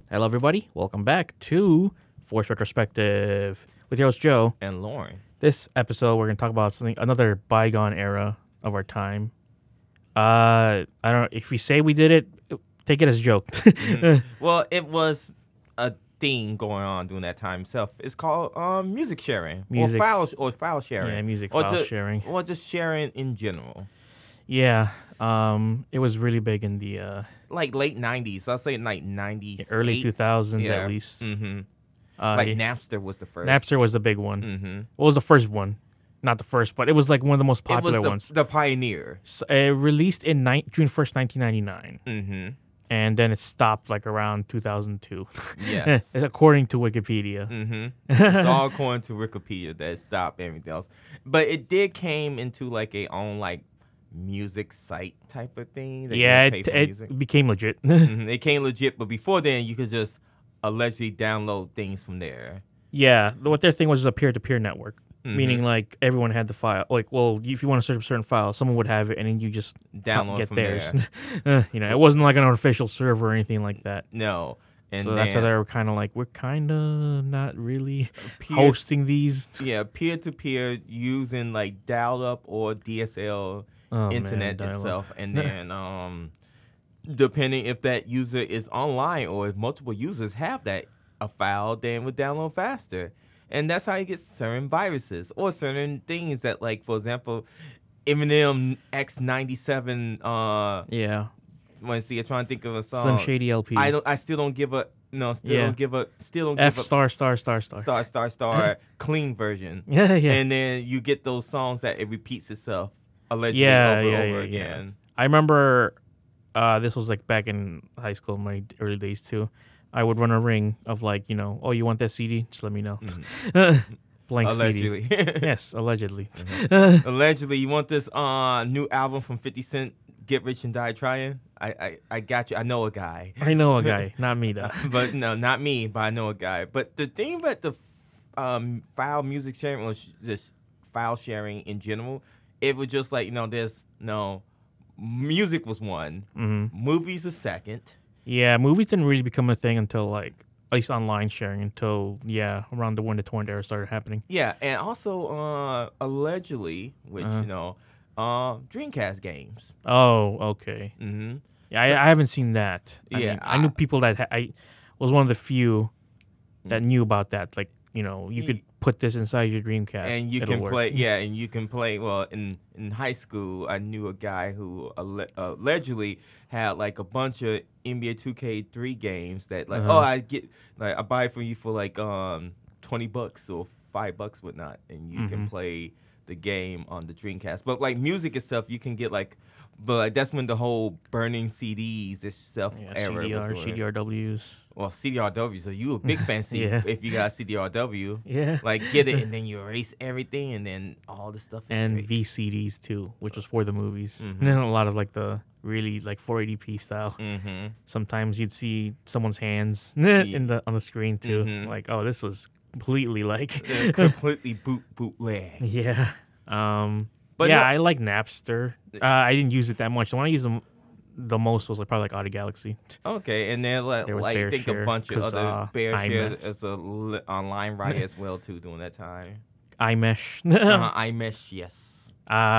Hello, everybody. Welcome back to Force Retrospective with your host Joe. And Lauren. This episode, we're going to talk about another bygone era of our time. I don't know if we say we did it. Take it as a joke. Well, it was a thing going on during that time itself. It's called music sharing Music- or file sharing. Yeah, music or file sharing. or just sharing in general. Yeah, it was really big in the Like late 90s. I'll say like 90s. early 2000s yeah. at least. Mm-hmm. Like Napster was the first. Napster was the big one. Mm-hmm. What was the first one? Not the first, but it was like one of the most popular It was ones. the pioneer. So, released in June 1st, 1999. Mm-hmm. And then it stopped like around 2002. Yes. According to Wikipedia. Mm-hmm. It's all according to Wikipedia that it stopped everything else. But it did came into like a own like music site type of thing. That Yeah, you pay for music. it became legit. Mhm. It came legit, but before then you could just allegedly download things from there. Yeah, what their thing was a peer-to-peer network. Mhm. Meaning like everyone had the file. Like, well, if you want to search a certain file, someone would have it and then you just Download get from theirs. there. It wasn't like an official server or anything like that. No. And So that's how they were kind of like, we're kind of not really hosting these. Yeah, peer-to-peer using like dial-up or DSL Oh, internet man, dial-up. itself. And then depending if that user is online or if multiple users have a file, then would download faster. And that's how you get certain viruses or certain things that, like, for example, Eminem X97. Yeah, I'm trying to think of a song. Slim Shady LP. I still don't give a. No, still Yeah. don't give a. Still don't F give a. star. Star clean version. Yeah, yeah. And then you get those songs that it repeats itself allegedly Yeah, over yeah, and over yeah, yeah. again. I remember this was like back in high school, my early days too. I would run a ring of like, oh, you want that CD? Just let me know. Blank Allegedly. CD. Yes, allegedly. Allegedly, you want this new album from 50 Cent, Get Rich and Die Trying? I got you. I know a guy. I know a guy, not me though. But no, not me, but I know a guy. But the thing about the file music sharing was just file sharing in general. It was just like, there's music was one, movies was second. Yeah, movies didn't really become a thing until like, at least online sharing until, around the 1 to 20 era started happening. Yeah, and also allegedly, which, Dreamcast games. Oh, okay. Mm-hmm. Yeah, I haven't seen that. Yeah, I knew people that I was one of the few that knew about that. Like, you could put this inside your Dreamcast and you it'll can work. play. Yeah, and you can play. Well, in high school, I knew a guy who allegedly had like a bunch of NBA 2K3 games that like, I buy it for you for like $20 or $5 whatnot, and you can play the game on the Dreamcast. But like music itself, you can get like. But like, that's when the whole burning CDs itself era CDR, was doing. CDRWs. Well, CDRW, so you a big fan Yeah. if you got CDRW. Yeah. Like, get it, and then you erase everything, and then all the stuff is And great. VCDs too, which was for the movies. And then a lot of like the really like 480p style. Mm-hmm. Sometimes you'd see someone's hands on the screen too. Like, oh, this was completely like Completely bootleg. yeah. But yeah, no- I like Napster. I didn't use it that much. The one I used the most was like probably like Audio Galaxy. Okay, and then There was like I think BearShare, a bunch of other Kazaa, BearShare iMesh. as a online riot as well too during that time. iMesh. iMesh, yes.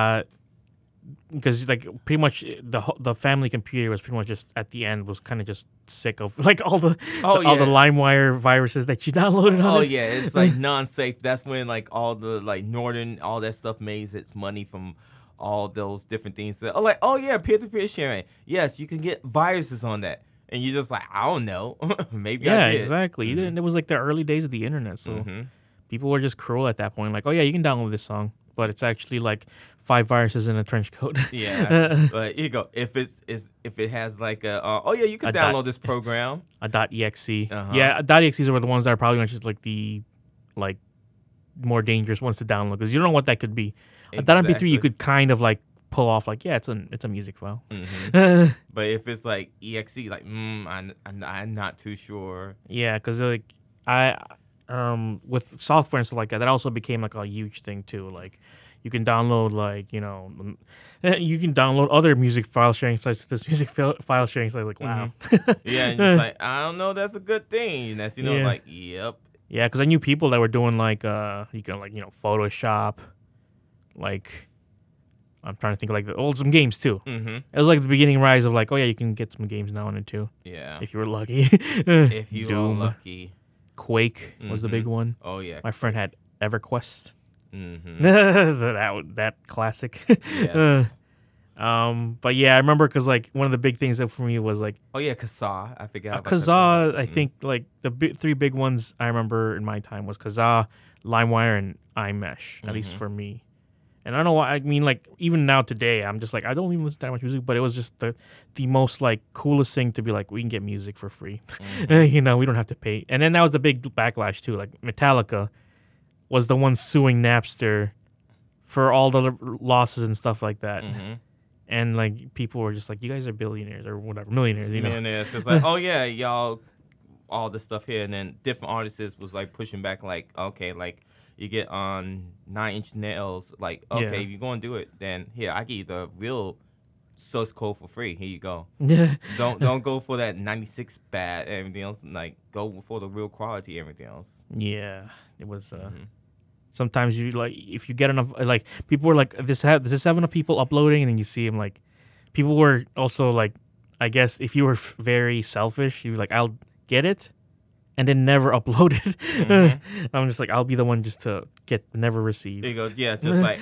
Because like pretty much the family computer was pretty much just at the end was kind of just sick of like all the all the LimeWire viruses that you downloaded on Oh it. yeah, it's like non-safe. That's when like all the like Northern, all that stuff made its money from all those different things. Peer-to-peer sharing. Yes, you can get viruses on that, and you're just like, I don't know, maybe Yeah, I did. exactly. It was like the early days of the internet, so people were just cruel at that point. Like, oh yeah, you can download this song, but it's actually like 5 viruses in a trench coat. Yeah, but here you go. If it has like you can A download dot- this program. a .exe. Uh-huh. Yeah, .exes were the ones that are probably just like the like more dangerous ones to download because you don't know what that could be. A .mp3 Exactly. you could kind of like pull off like it's a music file. But if it's like exe, like I'm not too sure. Yeah, because like I with software and stuff like that, that also became like a huge thing too. Like you can download like you can download other music file sharing sites to this music file sharing site. Like wow, Yeah, and just like I don't know, that's a good thing. That's Yeah. like yep. yeah, because I knew people that were doing like you can like Photoshop, like I'm trying to think of like some games too. Mm-hmm. It was like the beginning rise of like, oh yeah, you can get some games now and too Yeah. if you were lucky. If you were Doom, lucky. Quake was the big one. Oh yeah. My friend had EverQuest. Mm-hmm. that classic. Yes. But yeah, I remember because like one of the big things that for me was like Oh yeah, Kazaa. I forgot about Kazaa. I Mhm. think like the three big ones I remember in my time was Kazaa, LimeWire, and iMesh. At least Mhm. for me. And I don't know why. I mean, like even now today, I'm just like I don't even listen to that much music. But it was just the most like coolest thing to be like we can get music for free. Mhm. We don't have to pay. And then that was the big backlash too. Like Metallica was the one suing Napster for all the losses and stuff like that. Mhm. And like people were just like, you guys are billionaires or whatever, millionaires, you know. And it's like, oh yeah, y'all, all this stuff here, and then different artists was like pushing back, like okay, like you get on 9 Inch Nails, like okay, Yeah. if you're gonna do it, then here I give you the real source code for free. Here you go. Yeah. Don't go for that 96 bad and everything else. Like go for the real quality. Everything else. Yeah. It was. Mhm. Sometimes you like if you get enough, like people were like does this have enough people uploading, and then you see them like people were also like I guess if you were very selfish, you were like I'll get it, and then never upload it. Mhm. I'm just like I'll be the one just to get never receive. He goes, yeah, just like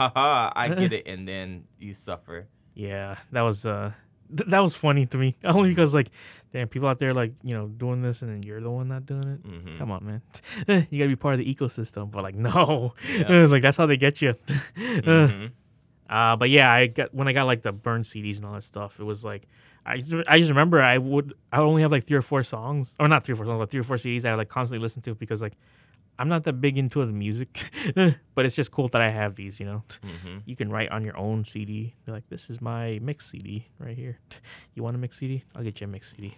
I get it, and then you suffer. Yeah, that was that was funny to me. Only because like, damn, people out there like doing this, and then you're the one not doing it. Mhm. Come on, man. You gotta be part of the ecosystem. But like, no, Yeah. like that's how they get you. Mhm. But yeah, when I got like the burn CDs and all that stuff, it was like I just remember I would only have like 3 or 4 songs, or not 3 or 4 songs, but 3 or 4 CDs I would like constantly listen to because like I'm not that big into the music, but it's just cool that I have these. Mhm. You can write on your own CD. Be like, this is my mix CD right here. You want a mix CD? I'll get you a mix CD.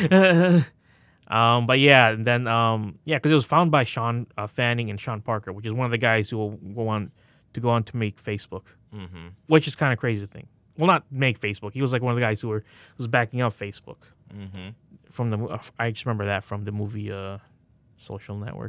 But yeah, and then yeah, because it was found by Sean Fanning and Sean Parker, which is one of the guys who will go on to make Facebook, Mhm. which is kind of crazy to think. Well, not make Facebook. He was like one of the guys who was backing up Facebook Mhm. from the. I just remember that from the movie Social Network.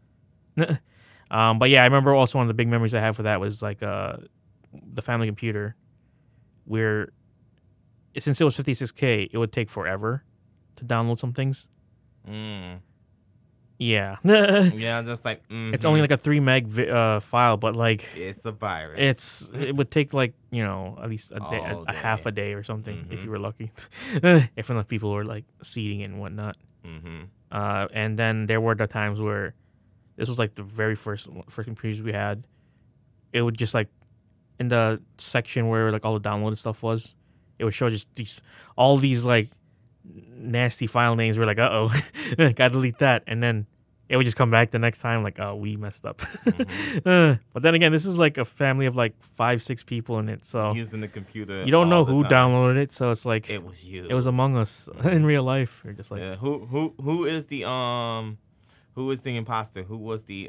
But yeah, I remember also one of the big memories I have for that was like the family computer, where since it was 56K, it would take forever to download some things. Mm. Yeah, Yeah, just like it's only like a 3 meg file, but like it's a virus. it would take like at least a day, All a half day. a day or something if Mhm. you were lucky, if enough people were like seeding it and whatnot. Mhm. And then there were the times where this was like the very first computers we had. It would just like in the section where like all the downloaded stuff was, it would show just all these like nasty file names. We're like, gotta delete that, and then it would just come back the next time like, oh, we messed up. But then again, this is like a family of like 5-6 people in it, so Using the computer. you don't know all the who time. downloaded it. So it's like It was you. it was among us in real life. You're just like, Yeah. Who is the imposter? Who was the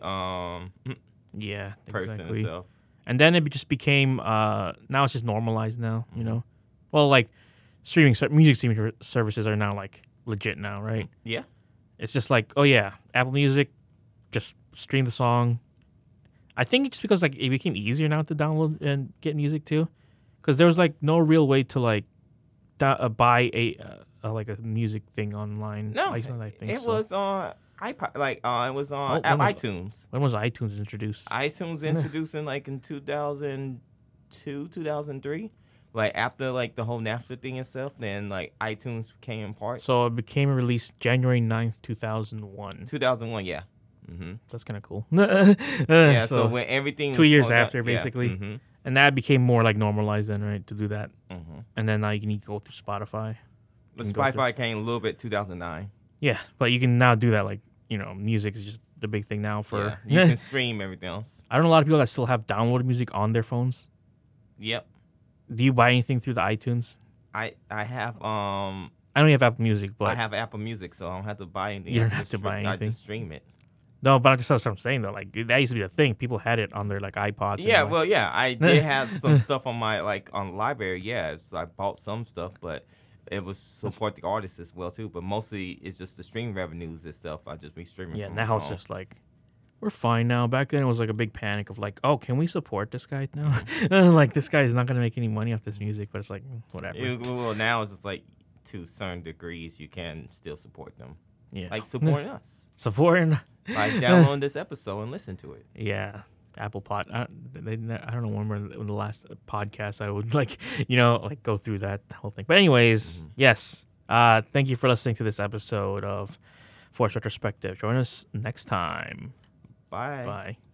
yeah, person exactly. itself? And then it just became now it's just normalized now, Well, like music streaming services are now like legit now, right? Yeah. It's just like, oh yeah, Apple Music, just stream the song. I think it's just because like it became easier now to download and get music too, because there was like no real way to like buy like a music thing online. No, Like, I think it so. was on iPod. Like it was on when was- iTunes. When was iTunes introduced? iTunes introducing like in 2002, 2003. Like after like the whole Napster thing and stuff, then like iTunes came apart. So it became released January 9th, 2001. 2001, yeah. Mm-hmm. That's kind of cool. Yeah, so when everything 2 was years slowed down- after, yeah, basically. mhm, And that became more like normalized then, right, to do that. mhm. And then now you can go through Spotify. The can go through- Spotify came a little bit 2009. Yeah, but you can now do that. Like, music is just the big thing now for. Yeah, you can stream everything else. I don't know a lot of people that still have downloaded music on their phones. Yep. Do you buy anything through the iTunes? I have I don't have Apple Music, but I have Apple Music, so I don't have to buy anything. You I don't just have to buy I anything. just stream it. No, but that's what I'm saying though. Like that used to be the thing. People had it on their like iPods. Yeah, and, like, well, yeah, I did have some stuff on my on the library. Yeah, so I bought some stuff, but it was support the artists as well too. But mostly it's just the stream revenues and stuff. I just be streaming. yeah. From Now my it's phone. just like we're fine now. Back then it was like a big panic of like, oh, can we support this guy now? Like this guy is not gonna make any money off this music, but it's like whatever. Well, now it's just like to certain degrees you can still support them, Yeah, like supporting us, supporting. like download this episode and listen to it. Yeah, Apple Pod. I don't know when the last podcast I would like like go through that whole thing. But anyways, yes. Thank you for listening to this episode of Force Retrospective. Join us next time. Bye. Bye.